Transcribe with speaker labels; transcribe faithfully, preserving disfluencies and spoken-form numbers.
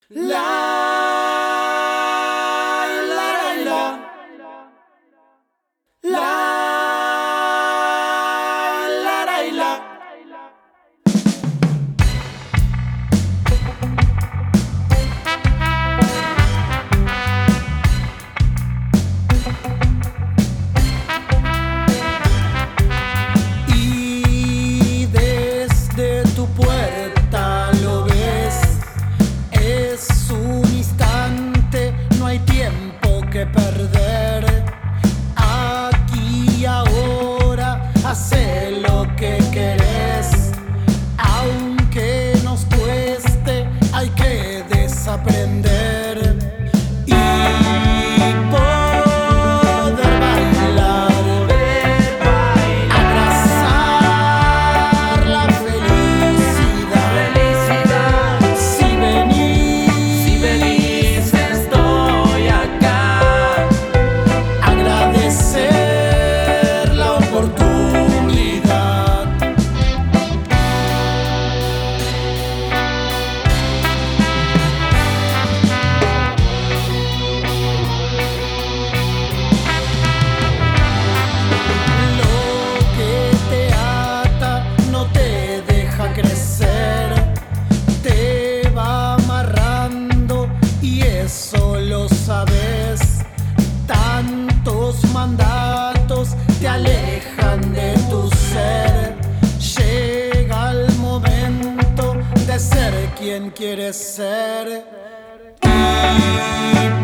Speaker 1: La, la, la, la, la, la, la, la.
Speaker 2: Y desde tu puerta lo ves, es un instante, no hay tiempo que perder. Aquí y ahora, hace lo que querés, aunque nos cueste, hay que desaprender y poder bailar, abrazar la felicidad. Si venís,
Speaker 1: Si venís, estoy acá.
Speaker 2: agradecer la oportunidad. Lo que te ata no te deja crecer, te va amarrando y eso lo sabes. Tantos mandatos te alejan de tu ser. Llega el momento de ser quien quieres ser. Y